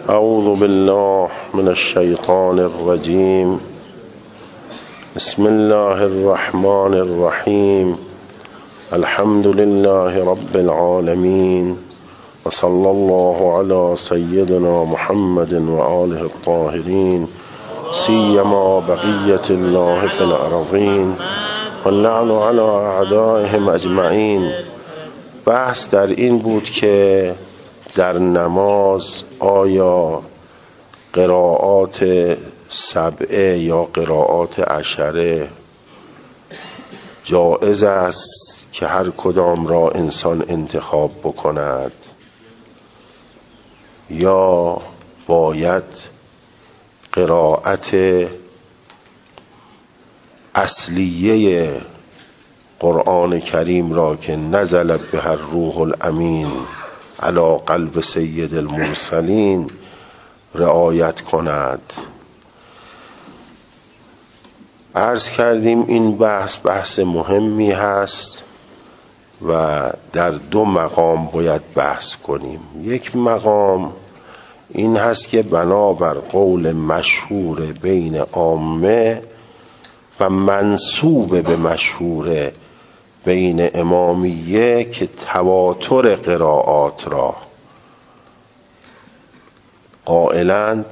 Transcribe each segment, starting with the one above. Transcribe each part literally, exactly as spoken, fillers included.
اعوذ بالله من الشیطان الرجیم. بسم الله الرحمن الرحیم. الحمد لله رب العالمین و صلی الله علی سیدنا محمد و آله الطاهرین سیما بقیة الله فی الارضین و اللعن علی اعدائهم اجمعین. بحث در این بود که در نماز آیا قرائات سبعه یا قرائات عشره جایز است که هر کدام را انسان انتخاب بکند یا باید قرائت اصلیه قرآن کریم را که نزل به الروح الامین علی قلب سید المرسلین رعایت کند. عرض کردیم این بحث بحث مهمی هست و در دو مقام باید بحث کنیم. یک مقام این هست که بنابر قول مشهور بین عامه و منسوب به مشهور بین امامیه که تواتر قرائات را قائلند،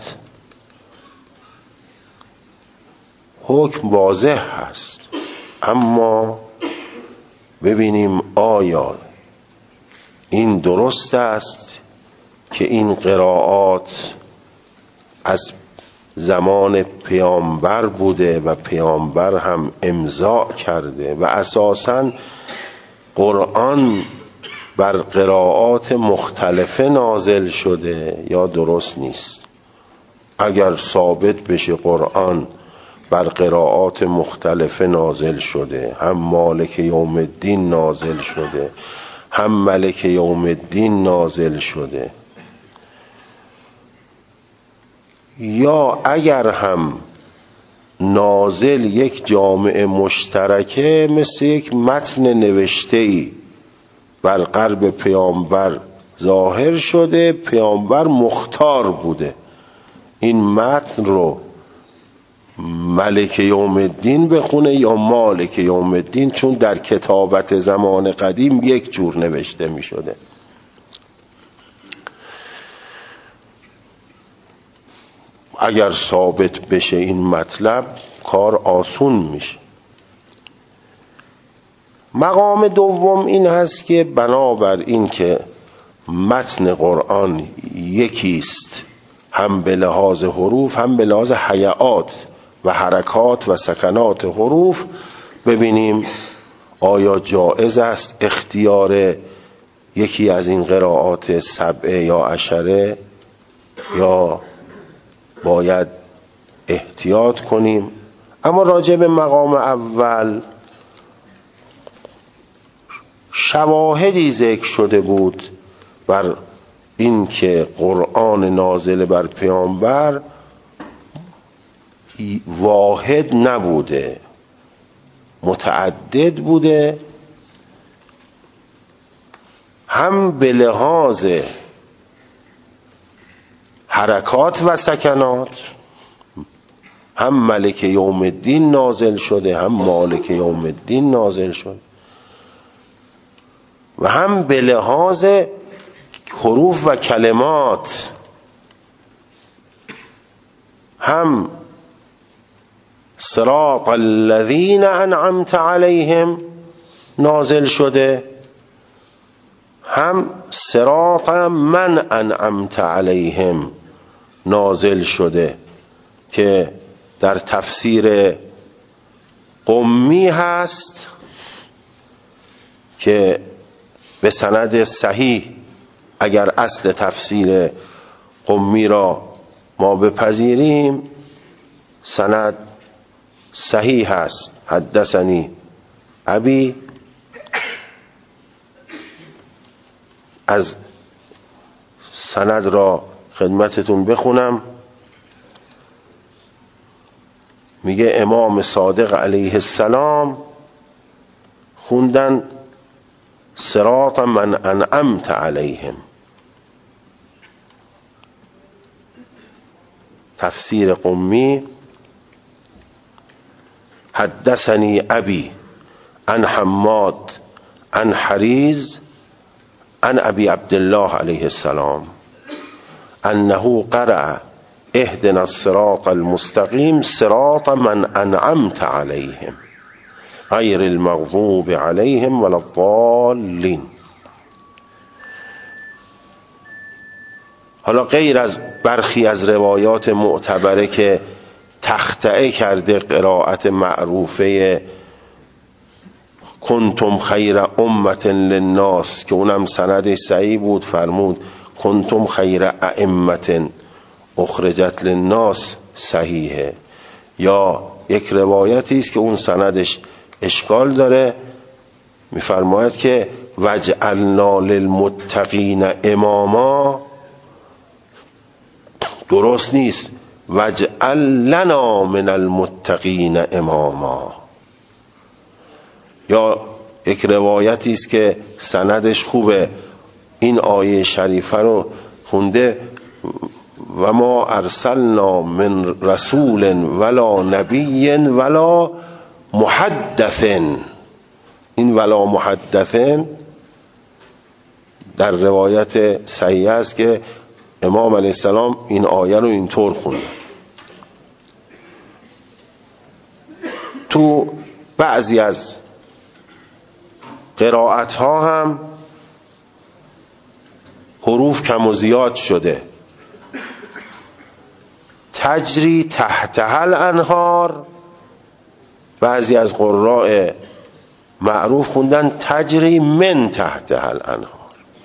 حکم واضح هست، اما ببینیم آیا این درست است که این قرائات از زمان پیامبر بوده و پیامبر هم امضا کرده و اساساً قرآن بر قرائات مختلفه نازل شده یا درست نیست. اگر ثابت بشه قرآن بر قرائات مختلفه نازل شده، هم مالک یوم الدین نازل شده هم ملک یوم الدین نازل شده، یا اگر هم نازل یک جامعه مشترکه مثل یک متن نوشته‌ای بر قلب پیامبر ظاهر شده، پیامبر مختار بوده این متن رو ملک یوم الدین بخونه یا مالک یوم الدین، چون در کتابت زمان قدیم یک جور نوشته می شده. اگر ثابت بشه این مطلب کار آسون میشه. مقام دوم این هست که بنابر این که متن قرآن یکیست، هم به لحاظ حروف هم به لحاظ حیات و حرکات و سکنات حروف، ببینیم آیا جایز است اختیار یکی از این قرائات سبعه یا عشره یا باید احتیاط کنیم. اما راجع به مقام اول شواهدی ذکر شده بود بر این که قرآن نازل بر پیامبر واحد نبوده، متعدد بوده، هم به لحاظ حرکات و سکنات، هم ملک یوم الدین نازل شده هم مالک یوم الدین نازل شده، و هم به لحاظ حروف و کلمات، هم صراط الذین انعمت علیهم نازل شده، هم صراط من انعمت علیهم نازل شده که در تفسیر قمی هست که به سند صحیح اگر اصل تفسیر قمی را ما بپذیریم سند صحیح هست. حدثنی ابی، از سند را خدمتتون بخونم. میگه امام صادق علیه السلام خوندن صراط من انعمت علیهم، تفسیر قمی: حدثنی ابی عن حماد عن حریز عن ابی عبدالله علیه السلام انه قرأ اهدنا الصراط المستقیم صراط من انعمت علیهم غیر المغضوب علیهم ولا الضالین. حالا غیر از برخی از روایات معتبره که تخطئه کرده قرائت معروفه کنتم خیر امت للناس که اونم سند صحیح بود، فرمود کنتم خیر ائمه اخرجت للناس صحیحه. یا یک روایتی است که اون سندش اشکال داره، میفرماید که وجعلنا للمتقین اماما، درست نیست، وجعل لنا من المتقین اماما. یا یک روایتی است که سندش خوبه، این آیه شریفه رو خونده و ما ارسلنا من رسول ولا نبی ولا محدث. این ولا محدث در روایت صحیح است که امام علیه السلام این آیه رو اینطور خونده. تو بعضی از قرائت ها هم حروف کم و زیاد شده، تجری تحتها الانهار، بعضی از قراء معروف خوندن تجری من تحتها الانهار.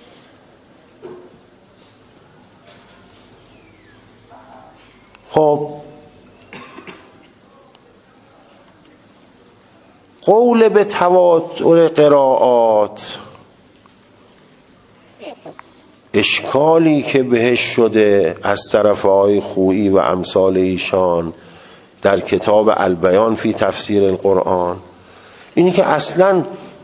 خب قول به تواتر قرائات، اشکالی که بهش شده از طرف آقای خویی و امثال ایشان در کتاب البیان فی تفسیر القرآن، اینی که اصلا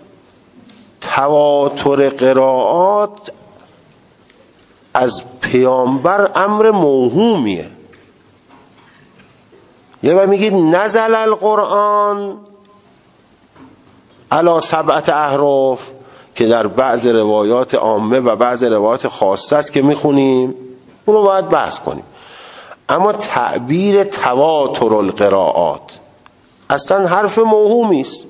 تواتر قرائات از پیامبر امر موهومیه. یه وقت میگید نزل القرآن علی سبعت احرف که در بعض روایات عامه و بعض روایات خاصه است که میخونیم، اونو باید بحث کنیم. اما تعبیر تواتر القرائات اصلا حرف موهومی است،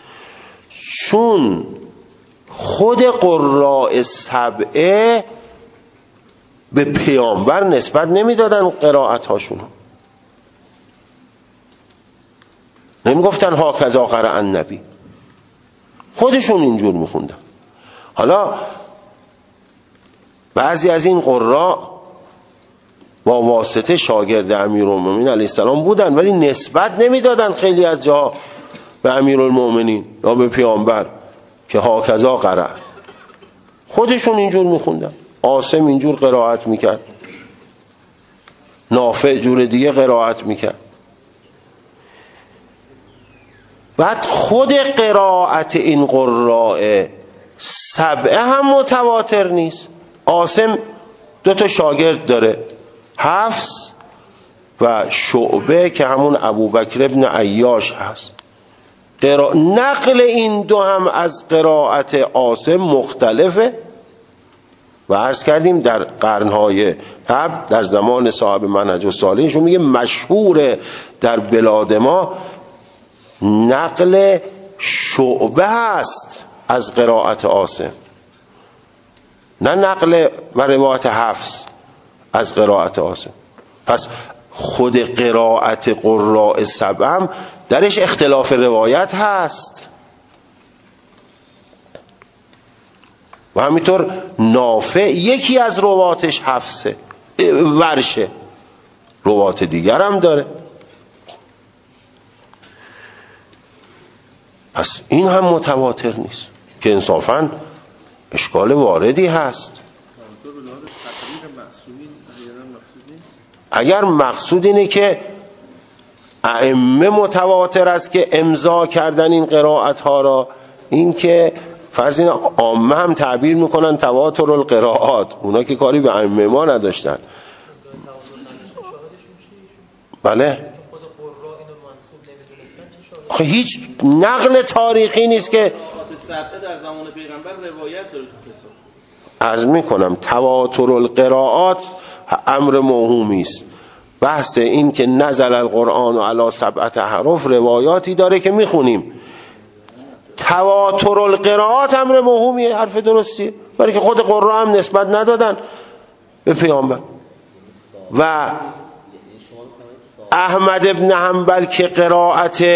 چون خود قراء سبعه به پیامبر نسبت نمیدادن قرائت هاشونو، نمیگفتن هاکذا قرأ النبی، خودشون اینجور میخوندن. حالا بعضی از این قراء با واسطه شاگرد امیرالمومنین علیه السلام بودن، ولی نسبت نمیدادن خیلی از جا به امیرالمومنین یا به پیامبر که هاکذا قرأ، خودشون اینجور میخوندن. عاصم اینجور قرائت میکرد، نافع جور دیگه قرائت میکرد. بعد خود قرائت این قراء سبعه هم متواتر نیست. عاصم دو تا شاگرد داره، حفص و شعبه که همون ابوبکر ابن عیاش هست. قرا... نقل این دو هم از قرائت عاصم مختلفه و عرض کردیم در قرنهای قبل در زمان صاحب منهج الصالحین میگه مشهور در بلاد ما نقل شعبه هست از قرائت عاصم، نه نقل و روایت حفص از قرائت عاصم. پس خود قرائت قراء سبعم درش اختلاف روایت هست و همینطور نافع یکی از رواتش حفصه، ورشه، روات دیگر هم داره. پس این هم متواتر نیست که انصافاً اشکال واردی هست. اگر مقصود اینه که ائمه متواتر است که امضا کردن این قرائت ها را، این که فرض این عامه هم تعبیر میکنن تواتر القرائات، اونا که کاری به ائمه ما نداشتن. بله. خب هیچ نقل تاریخی نیست که سبعه در زمان پیغمبر روایت داره تو قصه. عرض میکنم تواتر القراءات امر موهومی است. بحث این که نزل القرآن علی سبعة احرف روایاتی داره که میخونیم. تواتر القراءات امر موهومیه، حرف درستیه، برای که خود قرآن هم نسبت ندادن به پیامبر. و احمد ابن حنبل که قرائت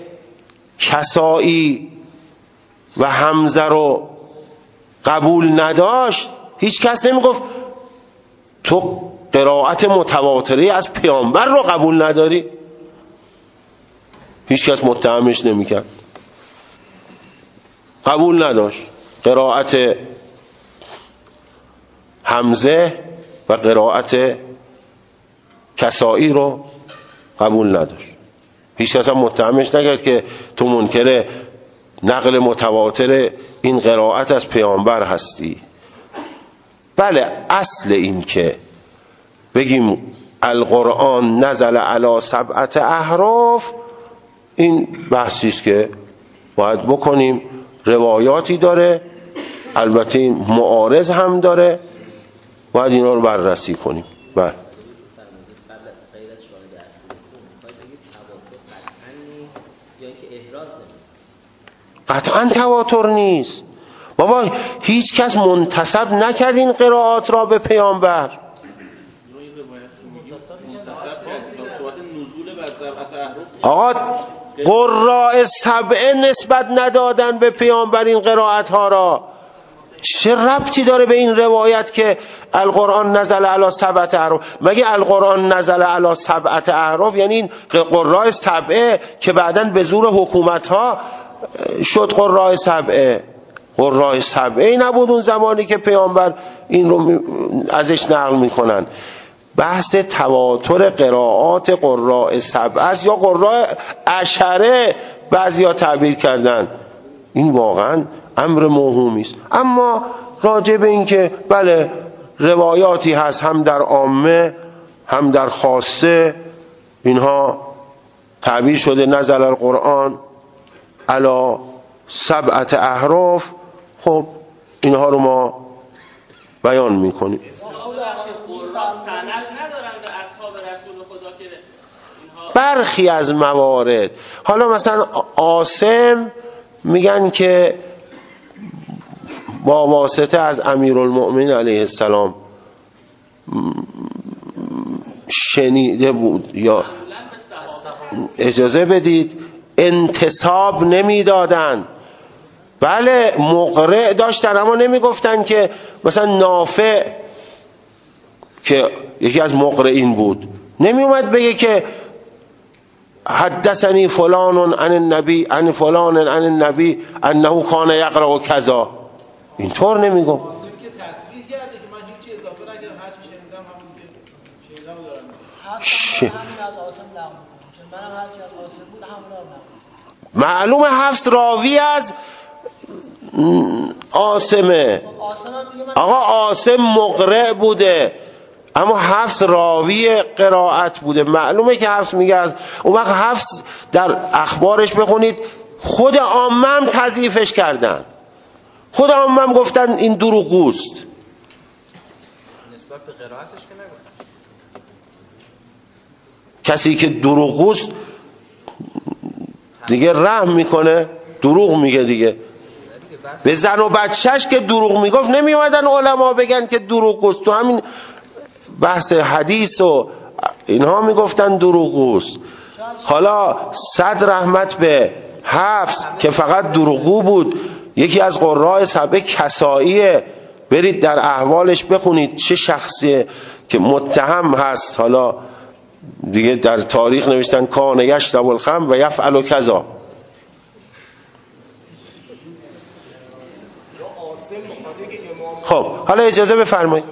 کسائی و حمزه رو قبول نداشت، هیچ کس نمیگفت تو قرائت متواتره از پیامبر رو قبول نداری، هیچ کس متهمش نمیکرد، قبول نداشت. قرائت حمزه و قرائت کسائی رو قبول نداشت، هیچ کس هم متهمش نکرد که تو منکر نقل متواتر این قرائت از پیامبر هستی. بله، اصل این که بگیم القرآن نزل علی سبعة احرف، این بحثی است که باید بکنیم. روایاتی داره، البته این معارض هم داره، باید اینا رو بررسی کنیم. بله. قطعا تواتر نیست بابا، هیچ کس منتسب نکرد این قرائات را به پیامبر. آقا قراء سبعه نسبت ندادن به پیامبر این قرائت ها را. چه ربطی داره به این روایت که القرآن نزل علی سبعة احرف؟ مگه القرآن نزل علی سبعة احرف یعنی این قراء سبعه که بعداً به زور حکومت ها شد قراء سبعه؟ قراء سبعه نبود اون زمانی که پیامبر این رو ازش نقل میکنن. بحث تواتر قرائات قراء سبعه است یا قراء عشره بعضیا تعبیر کردن، این واقعا امر موهومی است. اما راجع به این که بله روایاتی هست هم در عامه هم در خاصه، اینها تعبیر شده نزل القرآن علی سبعة احرف، خب اینها رو ما بیان میکنیم. برخی از موارد، حالا مثلا عاصم میگن که با واسطه از امیرالمؤمنین علیه السلام شنیده بود، یا اجازه بدید انتساب نمیدادن. بله مقرع داشتن اما نمیگفتن که مثلا نافع که یکی از مقرئین بود نمی اومد بگه که حدثنی فلان عن النبی عن فلان عن النبی انه کان یقرأ کذا، اینطور نمی گفت. ش... معلوم حفص راوی از عاصمه. آقا عاصم مقرئ بوده اما حفص راوی قرائت بوده، معلومه که حفص میگه از اون وقت حفص در اخبارش بخونید خود عامه هم تضعیفش کردن، خود عامه هم گفتن این دروغگوست. نسبت به قرائتش که نگفتن. کسی که دروغگوست دیگه رحم میکنه، دروغ میگه دیگه. به زن و بچهش که دروغ میگفت نمی اومدن علما بگن که دروغگوست، تو همین بحث حدیث و اینها میگفتن دروغگوست. حالا صد رحمت به حفص که فقط دروغگو بود، یکی از قراء سبعه کسائیه، برید در احوالش بخونید چه شخصیه که متهم هست. حالا دیگه در تاریخ نوشتن کان یشرب الخمر و یفعل کذا. خب حالا اجازه بفرمایید.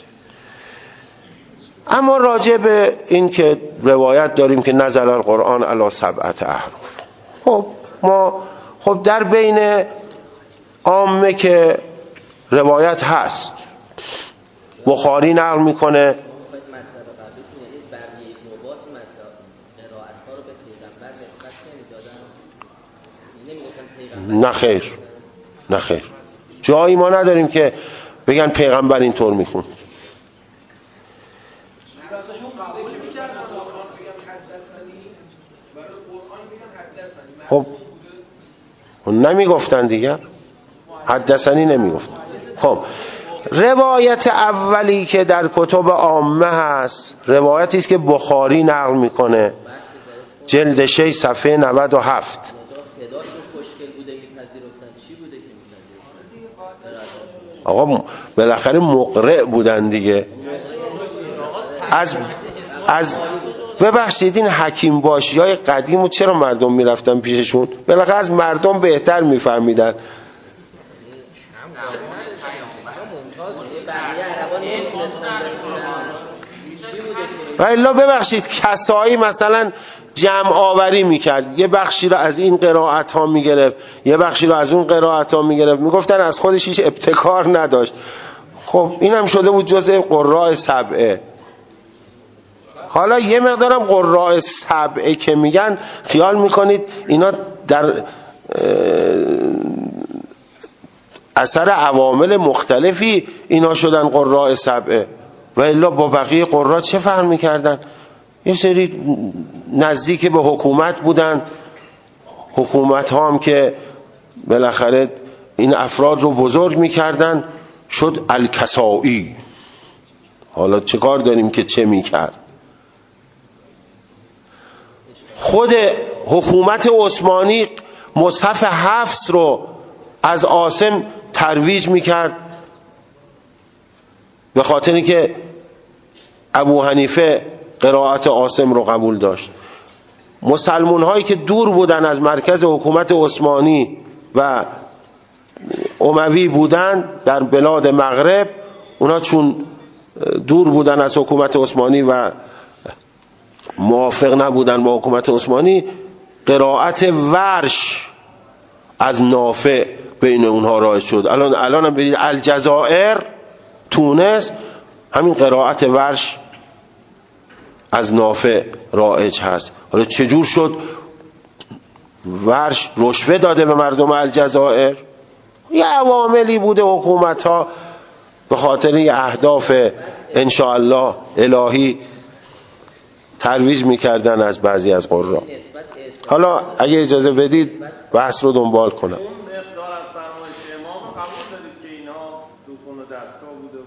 اما راجع به این که روایت داریم که نزل القرآن علی سبعة احرف، خب ما خب در بین عامه که روایت هست، بخاری نقل میکنه یعنی بقیه نوبات مثلا قرائت ها رو به پیغمبر نسبت نمیدادن، نمیگفتن پیغمبر؟ نه خیر، نه خیر، جایی ما نداریم که بگن پیغمبر اینطور میخوند. خب نمیگفتن دیگر، حدثنی نمیگفتن. خب روایت اولی که در کتب عامه هست روایتی است که بخاری نقل میکنه، جلد شش صفحه نود و هفت. آقا بالاخره مقرئ بودن دیگه. از از ببخشید این حکیم باشی های قدیمو چرا مردم میرفتن پیششون؟ بالاخره از مردم بهتر میفهمیدن. و الا ببخشید کسایی مثلا جمع آوری میکرد، یه بخشی رو از این قرائت ها میگرفت، یه بخشی رو از اون قرائت ها میگرفت، میگفتن از خودش هیچ ابتکار نداشت. خب اینم شده بود جزء قراء سبعه. حالا یه مقدارم قراء سبعه که میگن خیال میکنید اینا در اثر عوامل مختلفی اینا شدن قراء سبعه، و الا با بقیه قراء چه فرق میکردن؟ یه سری نزدیک به حکومت بودن، حکومت ها هم که بالاخره این افراد رو بزرگ میکردن، شد الکسائی. حالا چه کار داریم که چه میکرد؟ خود حکومت عثمانی مصحف حفص رو از عاصم ترویج میکرد به خاطری که ابو حنیفه قرائت عاصم رو قبول داشت. مسلمون هایی که دور بودن از مرکز حکومت عثمانی و اموی بودن در بلاد مغرب، اونا چون دور بودن از حکومت عثمانی و موافق نبودن با حکومت عثمانی، قرائت ورش از نافع بین اونها رایج شد. الان الان هم برید الجزائر، تونس، همین قرائت ورش از نافع رایج هست. حالا چجور شد ورش رشوه داده به مردم الجزائر؟ یه عواملی بوده حکومت ها به خاطر اهداف انشاءالله الهی ترویج میکردن از بعضی از قرآن. حالا اگه اجازه بدید بحث رو دنبال کنم. اون اقدار از فرمایش امام قبول دارید که اینا دوکن و دستا بوده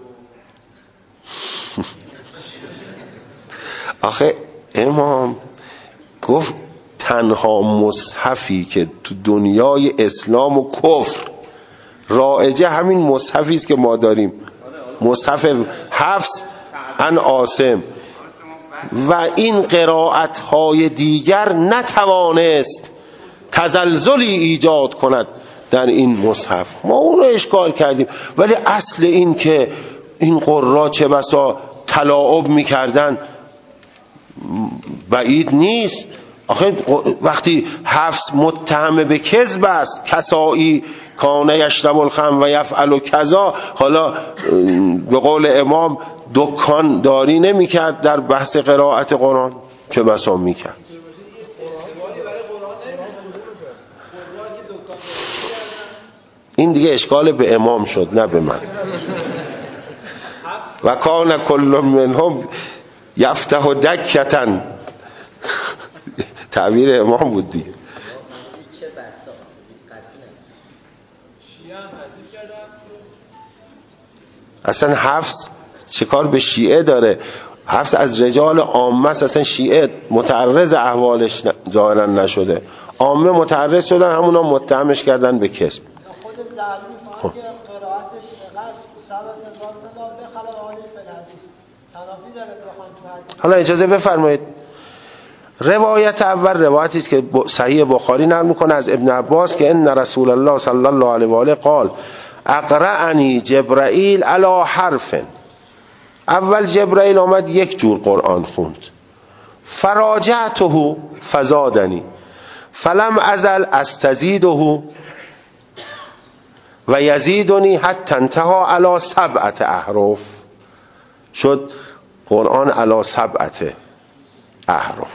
و آخه امام گفت تنها مصحفی که تو دنیای اسلام و کفر رایجه همین مصحفی است که ما داریم، مصحف حفص عن عاصم، و این قرائت های دیگر نتوانست تزلزلی ایجاد کند در این مصحف. ما اون رو اشکال کردیم، ولی اصل این که این قرآ چه بسا تلاعب میکردن بعید نیست. آخه وقتی حفص متهم به کذب است، کسایی کانه یشرب الخمر و یفعل کذا، حالا به قول امام دکان داری نمی کرد در بحث قرائت قرآن، چه بسا می کرد. این دیگه اشکال به امام شد نه به من. و کان کل منهم یفتح و دکتن، تعبیر امام بود دیگه. اصلا حفص چه کار به شیعه داره؟ حفص از رجال عامه است، اصلا شیعه متعرض احوالش ظاهرا نشده، عامه متعرض شدن، همونا متهمش کردن به کذب. خود زعلون که قرائتش ثبت باطلا به خلاف حالی فی الحدیث تنافی داره بخوان تو حدیث. حالا اجازه بفرمایید، روایت اول روایتی است که صحیح بخاری نقل میکنه از ابن عباس که ان رسول الله صلی الله علیه و آله قال اقرأنی جبرائیل علی حرف. اول جبرائیل آمد یک جور قرآن خوند، فراجعته فزادنی فلم ازل استزیده و یزیدنی حتی انتهى علی سبعت احرف. شد قرآن علی سبعت احرف.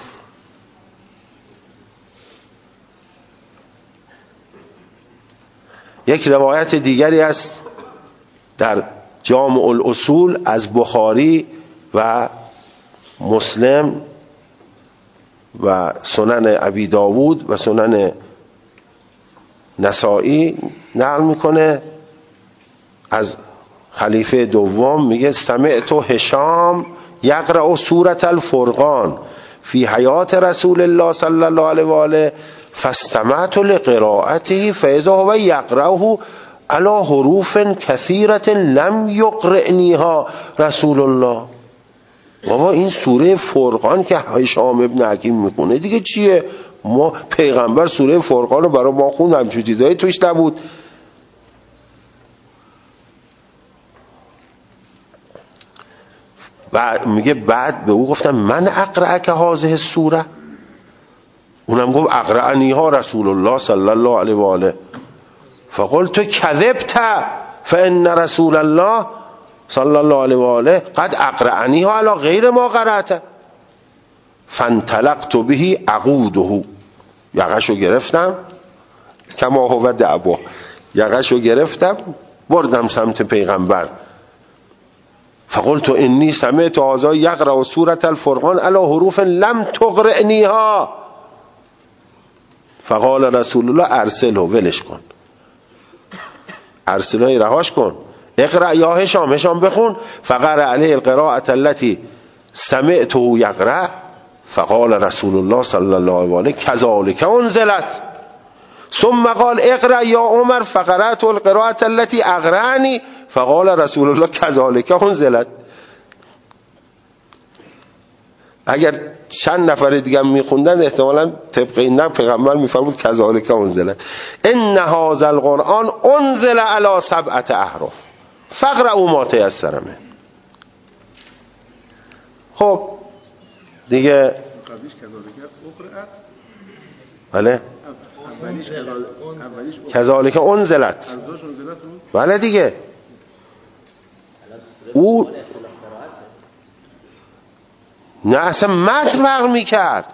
یک روایت دیگری است در جامع الاصول از بخاری و مسلم و سنن ابی داود و سنن نسائی نقل میکنه از خلیفه دوم، میگه سمعت هشام یقرأ سورة الفرقان فی حیات رسول الله صلی الله علیه و آله فاستمعت لقراءته فاذا هو یقرأه علی حروف کثیرة لم یقرئنیها رسول الله. بابا این سوره فرقان که هشام ابن حکیم میکنه دیگه چیه؟ ما پیغمبر سوره فرقان رو برای ما خوند، همچون چیزایی توش نبود. و میگه بعد به او گفتم من اقرأک هذه السوره، اونم گفت اقرأنیها رسول الله صلی الله علیه و آله. فقلت کذبت فان رسول الله صلی الله علیه و آله قد اقرأنیها علی غیر ما قرأت. فانطلقت به اقوده، یقشو گرفتم، کما هو دعوا، یقشو گرفتم بردم سمت پیغمبر. فقلت انی سمعت هذا یقرأ سورة الفرقان علی حروف لم تقرئنیها. فقال رسول الله ارسله، ولش کن، ارسله رهاش کن، اقرأ یا هشام، هشام بخون. فقرأ علیه القراءة التي سمعته یقرأ. فقال رسول الله صلی الله علیه و آله کذالک انزلت. ثم قال اقرأ یا عمر فقرأت القراءة التي اقرأني. فقال رسول الله کذالک انزلت. اگر چند نفر دیگه میخوندن احتمالاً طبق این نه پیغمبر میفرمود کذالک انزلت. ان هذا القرآن انزل علی سبعة احرف فاقرؤوا ما تیسر منه. خب دیگه قبلیش کذالک اقرأت، بله اولیش اولیش کذالک انزلت، ازداش انزلت بود. بله دیگه او نه اصلا متن فرق میکرد.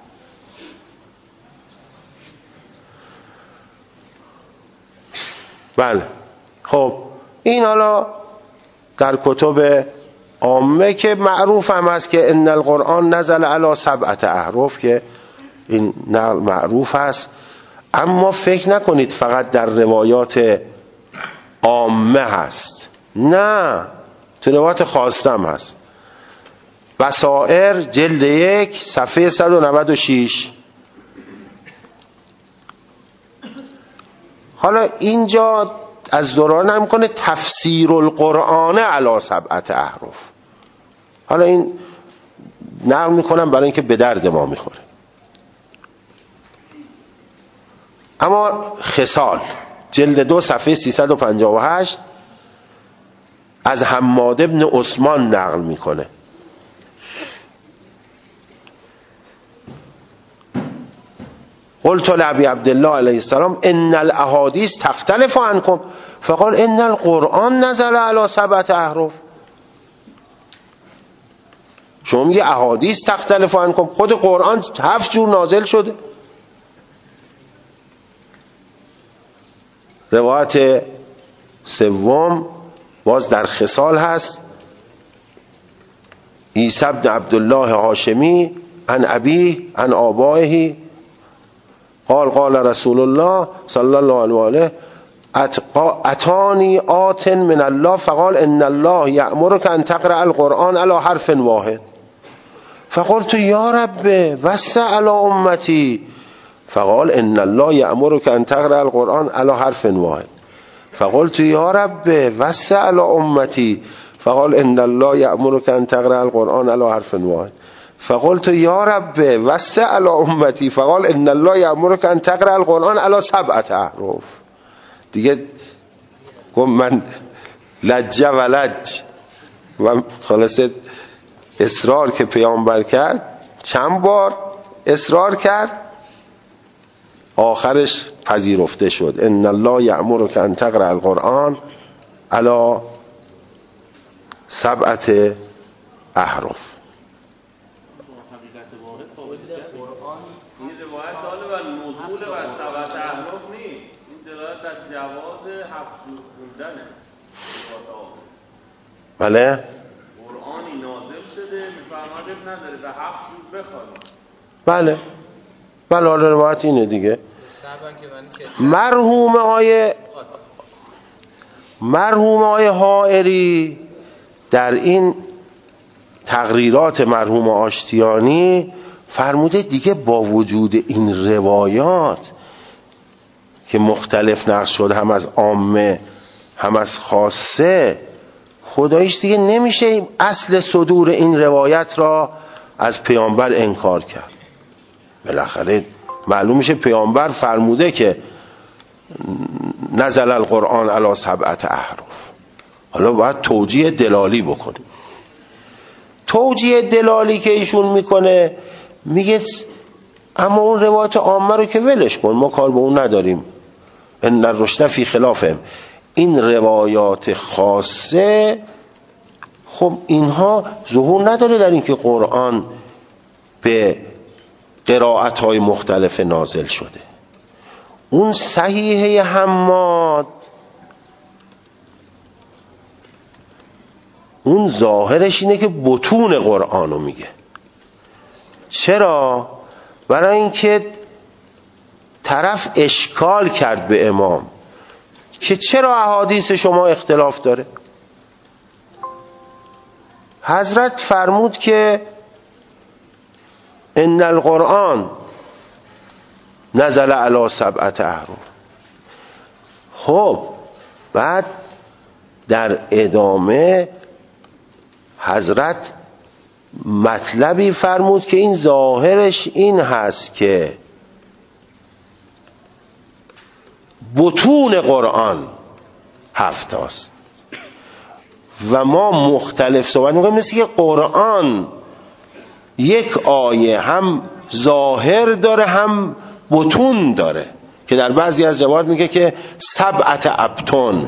بله خب این حالا در کتب عامه که معروف هم هست که ان القرآن نزل علی سبعة احرف، که این نقل معروف هست. اما فکر نکنید فقط در روایات عامه هست، نه، تو روایات خاصه هم هست. بصائر جلد یک صفحه صد و نود و شش. حالا اینجا از دوران هم کنه تفسیر القرآن علی سبعة احرف. حالا این نقل میکنم برای اینکه به درد ما میخوره. اما خصال جلد دو صفحه سیصد و پنجاه و هشت از حماد ابن عثمان نقل میکنه. قلت لابی عبدالله علیه السلام ان الاحادیث تختلف عنکم فقال ان القرآن نزل علی سبعة احرف. شما میگه احادیث تختلف عنکم، خود قرآن هفت جور نازل شده. روایت سوم باز در خصال هست. عیسی بن عبدالله هاشمی عن ابیه عن آبائه قال قال رسول الله صلی الله علیه و آله اتانی آت من الله فقال ان الله یأمرک ان تقرأ القرآن علی حرف واحد. فقلت یا رب وسع علی امتی. فقال ان الله یأمرک ان تقرأ القرآن علی حرف واحد. فقلت یا رب وسع علی امتی. فقال ان الله یأمرک ان تقرأ القرآن علی حرف واحد. فقلت یا رب وسع علی امتی. فقال ان الله یأمرک ان تقرأ القرآن علی سبعة احرف. دیگه گفت من لج و لج و خلاصه اصرار که پیامبر کرد، چند بار اصرار کرد، آخرش پذیرفته شد. ان الله یأمرک ان تقرأ القرآن علی سبعة احرف. این روایت حالا و نزول و سبعت احرف نیست، این دلالت در جواز هفت جور خوندنه. بله قرآنی نازل شده میفرماده نداره به هفت جور بخوانید. بله بله حالا روایت اینه دیگه. مرحوم آیه مرحوم آیه حائری در این تقریرات مرحوم آشتیانی فرموده دیگه با وجود این روایات که مختلف نقل شد، هم از عامه هم از خاصه، خداییش دیگه نمیشه اصل صدور این روایت را از پیامبر انکار کرد. بالاخره معلوم میشه پیامبر فرموده که نزل القرآن علی سبعت احرف. حالا باید توجیه دلالی بکنیم. توجیه دلالی که ایشون میکنه میگه اما اون روایت عامه رو که ولش کن، ما کار به اون نداریم، ان الرشد فی خلافهم. این روایات خاصه خب اینها ظهور نداره در این که قرآن به قرائت‌های مختلف نازل شده. اون صحیحه حماد اون ظاهرش اینه که بطون قرآنو میگه. چرا؟ برای اینکه طرف اشکال کرد به امام که چرا احادیث شما اختلاف داره. حضرت فرمود که ان القرآن نزل علی سبعت احرف. خب بعد در ادامه حضرت مطلبی فرمود که این ظاهرش این هست که بطون قرآن هفت هست و ما مختلف صحبت میکنیم، مثل که قرآن یک آیه هم ظاهر داره هم بطون داره که در بعضی از روایات میگه که سبعت ابطن.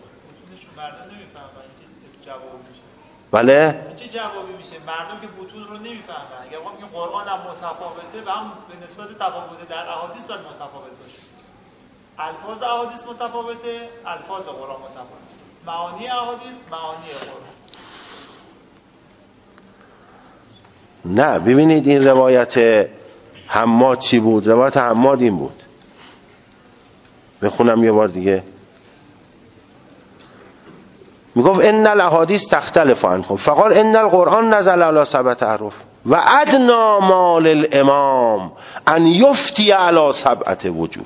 بله چه جوابی میشه؟ مردم که بطون رو نمیفهمن. اگر ما میگیم قرآن هم متفاوته و هم به نسبت تفاوت در احادیث باید متفاوت باشه. الفاظ احادیث متفاوته، الفاظ قرآن متفاوته. معانی احادیث، معانی قرآن. نه ببینید این روایت حماد چی بود؟ روایت حماد این بود، بخونم یه بار دیگه. میگفت ان الاحادیث تختلف عنکم فقال ان القرآن نزل علی سبعت احرف و ادنا ما للامام ان یفتی علی سبعت وجوه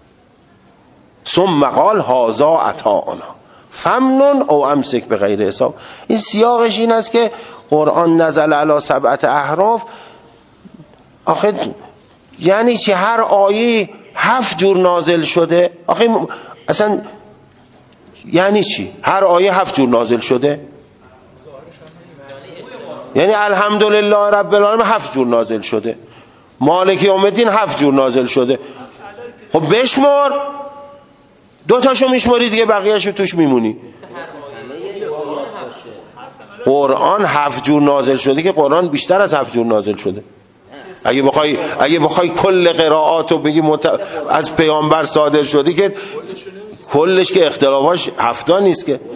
ثم قال هذا عطاؤنا فمنن او امسک به غیر حساب. این سیاقش این است که قرآن نزل علی سبعت احرف. آخه یعنی چی؟ هر آیه هفت جور نازل شده؟ آخه اصلا یعنی چی؟ هر آیه هفت جور نازل شده؟ یعنی الحمدلله رب العالمین هفت جور نازل شده، مالک یوم الدین هفت جور نازل شده. خب بشمار، دو تاشو میشماری دیگه بقیه‌شو توش میمونی. قرآن هفت جور نازل شده که قرآن بیشتر از هفت جور نازل شده. اگه بخوای اگه بخوای کل قرائات رو بگی مت... از پیامبر صادر شده که کلش که اختلافاش هفتا نیست که.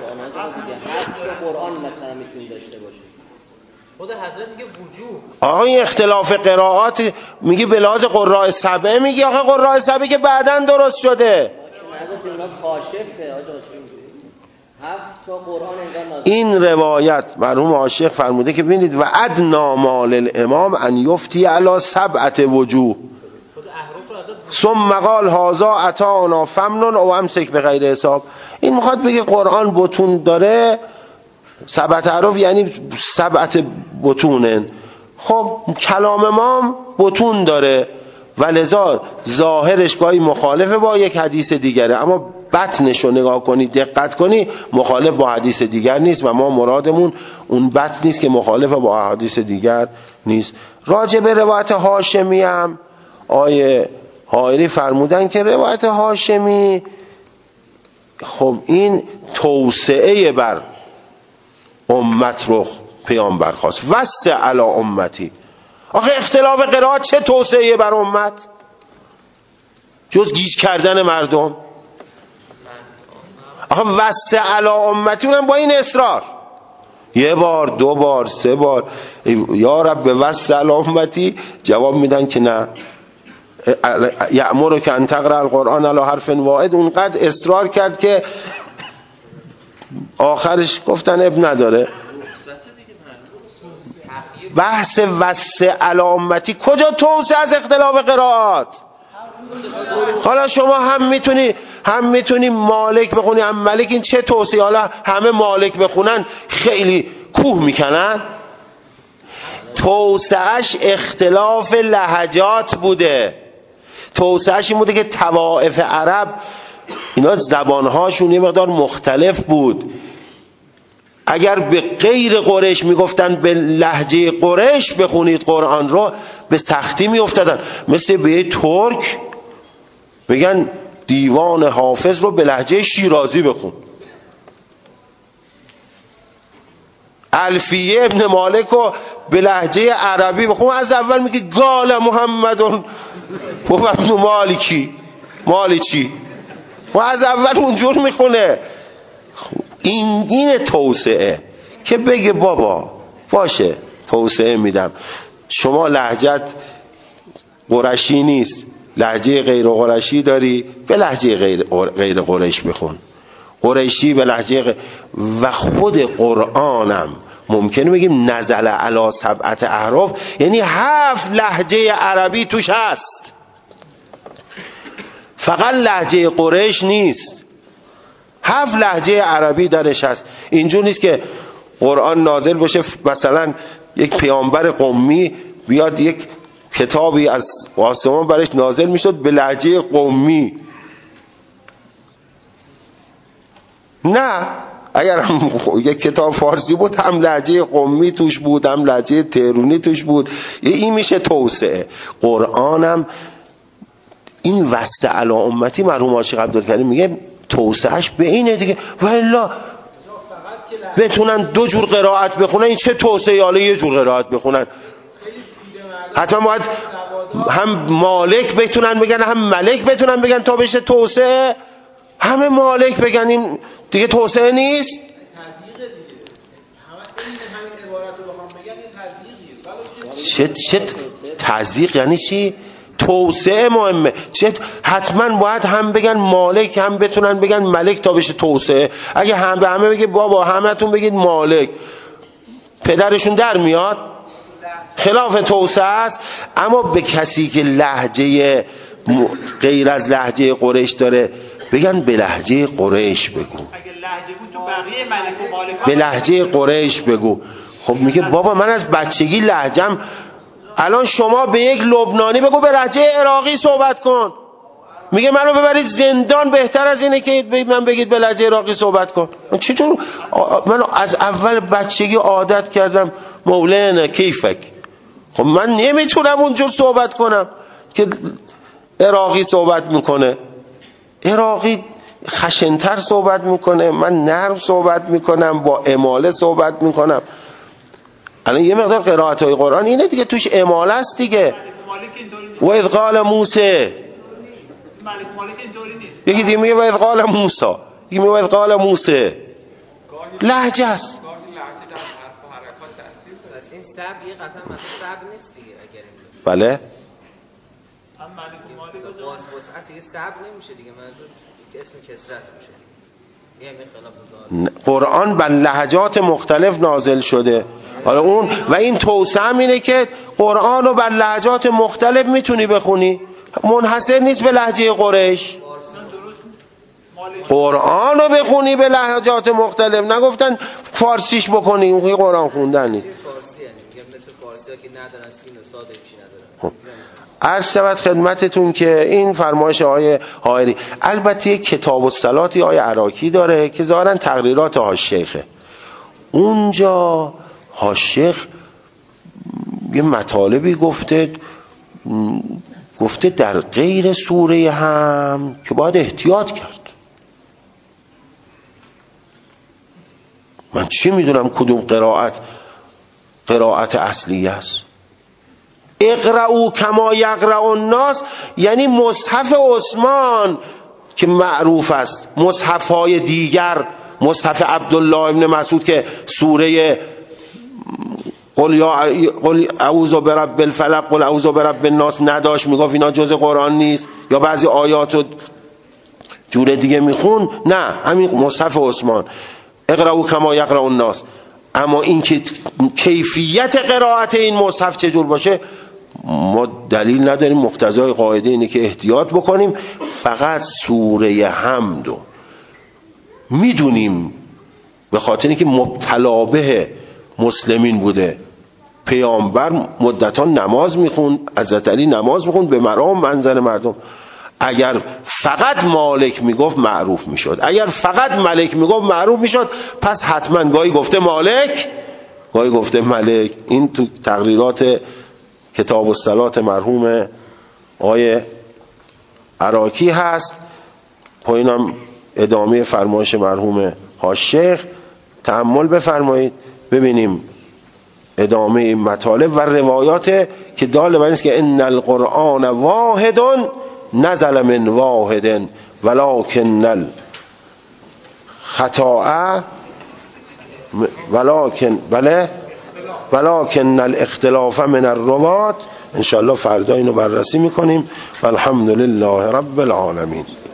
قرآن مثلا میتونی داشته باشه. خود حضرت میگه وجوه. آقا این اختلاف قرائات میگی به لحاظ قراء سبعه، میگی آقا قراء سبعه که بعداً درست شده. این روایت مرحوم عاشق فرموده که ببینید و ادنا ما للامام ان یفتی علی سبعت وجوه ثم قال هذا عطاؤنا فمنن او امسک به غیر حساب. این میخواد بگه قرآن بطون داره، سبعت احرف یعنی سبعت بطونن. خب کلام ما بطون داره و لذا ظاهرش گاهی مخالفه با یک حدیث دیگره، اما بطنش رو نگاه کنی دقت کنی مخالف با حدیث دیگر نیست و ما مرادمون اون بطن نیست که مخالف با حدیث دیگر نیست. راجع به روایت هاشمی هم آیه حائری فرمودن که روایت هاشمی خب این توسعه بر امت رو پیامبر خواست وسع علی امتی. آخه اختلاف قرائت چه توسعه بر امت جز گیج کردن مردم؟ آخه وسع علی امتی اونم با این اصرار یه بار دو بار سه بار یا رب به وسع علی امتی جواب میدن که نه، یأمرک ان تقرأ القرآن علی حرف واحد. اونقدر اصرار کرد که آخرش گفتن اب نداره. بحث وسع علی امتی کجا توسعه از اختلاف قرائات؟ حالا شما هم میتونی هم میتونی مالک بخونی هم ملک، این چه توسعه؟ حالا همه مالک بخونن خیلی کوه میکنن. توسعهش اختلاف لهجات بوده. توسعهش این بوده که طوائف عرب اینا زبانهاشون یه مقدار مختلف بود. اگر به غیر قریش میگفتن به لهجه قریش بخونید قرآن رو به سختی میافتادن. مثل به ترک بگن دیوان حافظ رو به لهجه شیرازی بخون، الفیه ابن مالک رو به لهجه عربی بخون. از اول میگه قال محمدون و ابن مالکی مالچی و از اول اونجور میخونه. این این توسعه که بگه بابا باشه توسعه میدم، شما لهجت قرشی نیست، لهجه غیر قرشی داری، به لهجه غیر غیر قریش بخون، قریشی به لهجه غیر. و خود قرآنم ممکنه بگیم نزل علی سبعت احراف، یعنی هفت لهجه عربی توش هست، فقط لهجه قریش نیست، هفت لهجه عربی درش هست. اینجور نیست که قرآن نازل بشه مثلا یک پیامبر قمی بیاد یک کتابی از آسمان برش نازل میشد به لهجه قمی. نه، اگر هم یک کتاب فارسی بود هم لهجه قمی توش بود هم لهجه تهرونی توش بود. این میشه توسعه. قرآنم این وسع علی امتی مرحوم عاشق عبدالکریم میگه توسعهش به اینه دیگه. و الا بتونن دو جور قرائت بخونن، این چه توسعه؟ حالا یه جور قرائت بخونن حتما باید هم مالک بتونن بگن هم ملک بتونن بگن تا بشه توسعه. همه مالک بگن این دیگه توسعه نیست. چه چه تضییق یعنی چی؟ توسعه مهمه. چه حتما باید هم بگن مالک هم بتونن بگن ملک تا بشه توسعه. اگه هم به همه بگه بابا همتون بگید مالک، پدرشون در میاد، خلاف توسعه است. اما به کسی که لهجه غیر از لهجه قریش داره بگن به لهجه قریش بگو، اگه لهجه بود تو بقیه ملک و مالک به لهجه قریش بگو. خب میگه بابا من از بچگی لهجم، الان شما به یک لبنانی بگو به لهجه عراقی صحبت کن، میگه منو ببرید زندان بهتر از اینه که من بگید به لهجه عراقی صحبت کن. من چطور من از اول بچگی عادت کردم مولانا کیفک، خب من نمیتونم اونجور صحبت کنم که عراقی صحبت میکنه. عراقی خشنتر صحبت میکنه، من نرم صحبت میکنم، با اماله صحبت میکنم. الان یه مقدار قرائت های قرآن اینه دیگه توش اماله است دیگه. و اذ قال موسی، ملک مالک اینطوری نیست. یکی دیگه میگه و اذ قال موسی، یکی میگه و اذ قال موسی. لهجه است. این سب یه قسم مثلا سب نیست دیگه. اگر این بله هم ملک و مالک رو واس وسعت دیگه سب نمیشه دیگه، منظور اسم کسرت میشه. یه خلاف قرآن بر لهجات مختلف نازل شده. حالا اون و این توسعه اینه که قرآن رو بر لهجات مختلف میتونی بخونی، منحصر نیست به لهجه قریش. قرآن رو بخونی به لهجات مختلف، نگفتن فارسیش بکنی، اون قرآن خوندن نیست. فارسی یعنی میگم مثل فارسی‌ها که ندارن سین و صاد چی ندارن. عرض شود خدمتتون که این فرمایش آقای حائری، البته یک کتاب الصلاتی آقای عراقی داره که ظاهرا تقریرات حاشیخه. اونجا حاشیخ یه مطالبی گفته گفته در غیر سوره هم که باید احتیاط کرد. من چی میدونم کدوم قرائت قرائت اصلی است. اقرأوا کما یقرأ الناس یعنی مصحف عثمان که معروف است، مصحف های دیگر، مصحف عبدالله ابن مسعود که سوره قل یا قل اعوذ برب الفلق قل اعوذ برب الناس نداشت، میگفت اینا جز قرآن نیست، یا بعضی آیاتو جور دیگه میخون، نه همین مصحف عثمان اقرأوا کما یقرأ الناس. اما این که کیفیت قرائت این مصحف چجور باشه ما دلیل نداریم، مقتضای قاعده اینه که احتیاط بکنیم. فقط سوره حمدو میدونیم به خاطر اینکه مبتلا به مسلمین بوده، پیامبر مدتان نماز میخوند، حضرت علی نماز میخوند به مرام منظر مردم. اگر فقط مالک میگفت معروف میشد، اگر فقط ملک میگفت معروف میشد، پس حتما گاهی گفته مالک گاهی گفته ملک. این تو تقریرات کتاب الصلات مرحوم آقای عراقی هست. پایینم ادامه فرمایش مرحوم حاج شیخ تأمل بفرمایید، ببینیم ادامه این مطالب و روایات که دال بر اینست که ان القرآن واحد نزل من واحد ولکن الخطأ ولکن بله ولکن الاختلاف من الروات. انشاءالله فردا اینو بررسی میکنیم. والحمد لله رب العالمین.